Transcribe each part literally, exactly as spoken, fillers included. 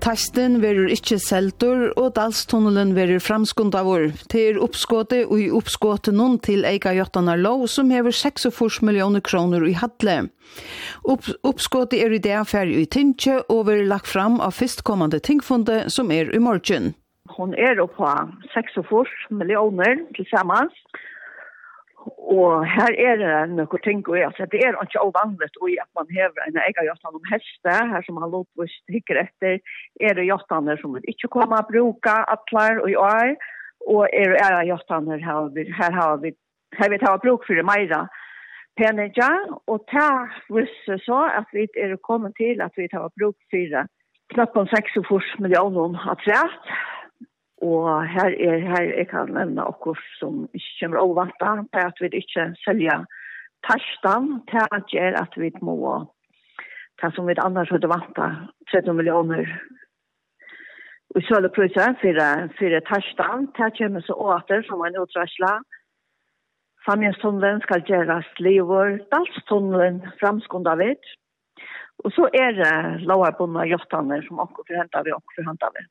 Testen verur ikkje seltur, og Dalstunnelen verur framskundavur. Det er oppskåte og i oppskåte noen til Eika Jottanar lov, som hever seksogfyrre millioner kroner i hadle. Opp, oppskåte er i det affæri i Tinsje, og verur lagt fram av fyrstkommande tingfunde, som er i morgen. Hon er på seksogfyrre millioner tilsammans. Og her er det noen ting, og altså, det er ikke ovanlig at man hever en egen jottan om heste, her som man lovvis hikker etter, er det jottaner som vil ikke komme å bruke atler og i år, og er det jottaner her, her har vi, her vi tar bruk for mer penger, og det viser så at vi er kommet til at vi tar bruk for knapt seksogfyrre millioner atlet. Og her er her jeg kan nevne okkur som ikke kommer overvanta, det er at vi ikke selger tarstan, det er at vi må, det som vi annars hadde vanta, tretti millioner i sølepriser for, for tarstan, det kommer så åter som en utrasla. Famjenstunnelen skal gjøres livor, Dalstunnelen framskunda vidt, og så er det lovarbundna jottaner som okkur forhentar vi, okkur forhentar vi.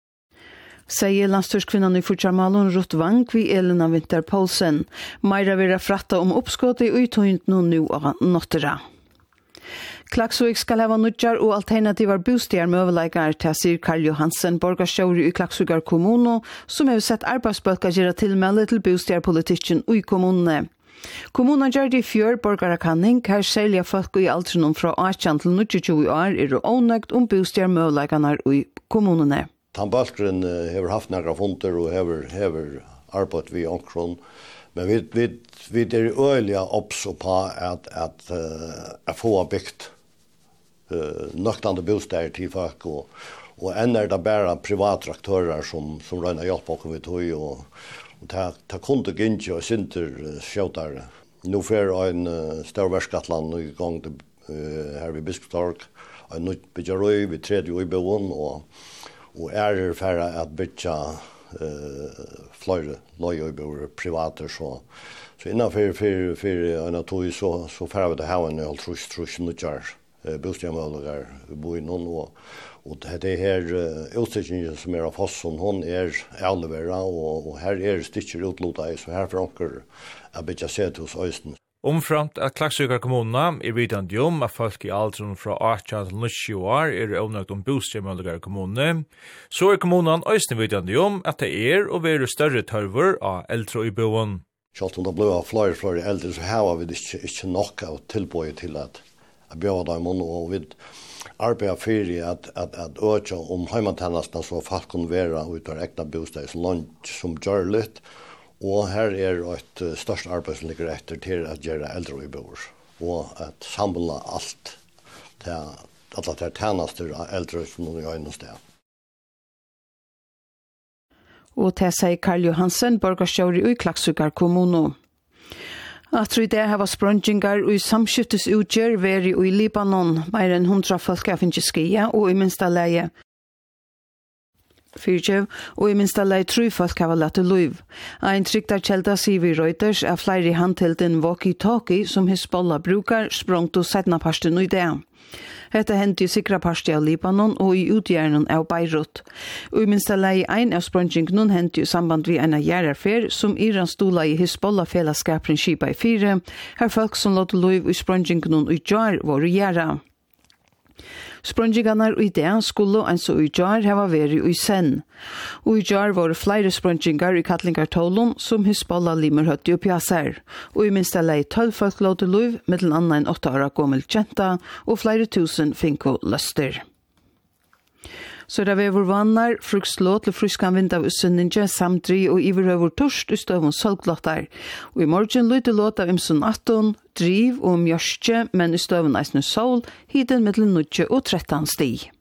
Sier landstyrskvinnan i Futsjarmalon Ruth Wang vi Elena Winter Poulsen. Meira vera fratta om oppskått i uttøynt nå nu av nottera. Klaksvik skal hava nudjar og alternativar bostier med overleikar til sier Karl Johansen, borgarsjåri i Klaksvikar kommuno, som har sett arbeidsbølka gjøre tilmelde til bostierpolitikken i kommunene. Kommunen gjør det i fjør borgarakanning, her selger folk i alderen fra atten til nittiotjue år er det ånøgt om bostier med overleikane i kommunene. Tandbalkeren har haft några fonder og hever, hever arbeid vi omkron. Men vi, vi, vi er øyelige oppså på at, at, uh, at få bygd uh, nøktende bostäder til folk, og, og enn er det bare private aktører som, som røyner hjelp og vi tog, og, og det, det kunne ikke og synder uh, skjøtere. Nå får en uh, større verskatland i gang til, uh, her ved Biskopstorg, en nytt byggerøy, vi tredje i boen, og og er det for at bytja uh, flere løyøybor privater, så, så innenfor for, for en av tog så, så får vi det her en trus, trus, nødjar uh, bostadmøller bo i noen, og, og det, det her uh, utstillingen som er av Fossen, hun er avleveret, og, og her er stikker utlota i, så her får dere at bytja sett hos Øysten. Omframt at Klaksvíkar kommuna er vidande om at folk i alderen fra atten til nittiotjue år er omnøgt om bostrømmølger kommune, så er kommunen også vidande om at det er og være større tørver av eldre i boen. Selv om det ble flere flere eldre, så har vi ikke, ikke nok av tilbøy til at jeg bjør dem, og vi arbeider for at, at, at øke om heimatennestene så folk kan være ut av ekne bostad så langt som gjør litt. Og her er et størst arbeid som ligger etter til at gjøre eldre i bor, og at samle alt til alle til tjenester av eldre som noen i øynene sted. Og til sier Karl Johansen, borgarsjåri i Klaksvíkar kommuno. At i det har sprøngingar og i samskiftes-utgjør veri i Libanon, mer enn hundra folk av finnes skia og i minsta leie. Fyrtjev, og i minsta lei tru folk hava lagt luiv. Ein tryktar kjelda sier vi Reuters er flere handhelden walkie-talkie som Hezbollah brukar sprongt og setna parsten i det. Hetta hendte i sikra parsten av Libanon og i utgjernen av Beirut. Og i minsta lei ein av sprongingen hendte i samband vi en gjerarfer som Iran stola i Hezbollah-fellesskapren skipa i fire, her folk som låt luiv i sprongingen i jar var gjera. Sprøngingarna i det skulle en så i jar hava veri i sen. Og i jar var flere sprøngingar i Katlingartålen som Hezbollah limer høtti og pjasser. Og i minsta lei tolv folk låte luiv, mellom anna en åtta år gammel kjenta, og flere tusen finko løster. Så det var vannar, frukslå til fruskan vind av ussendinge, samdri og iverøver torst i støvun solglottar. Og i morgen lydde låt av imsun atten, driv og mjørstje, men i støvun eisne sol, hiden mellom nudje og trettan sti.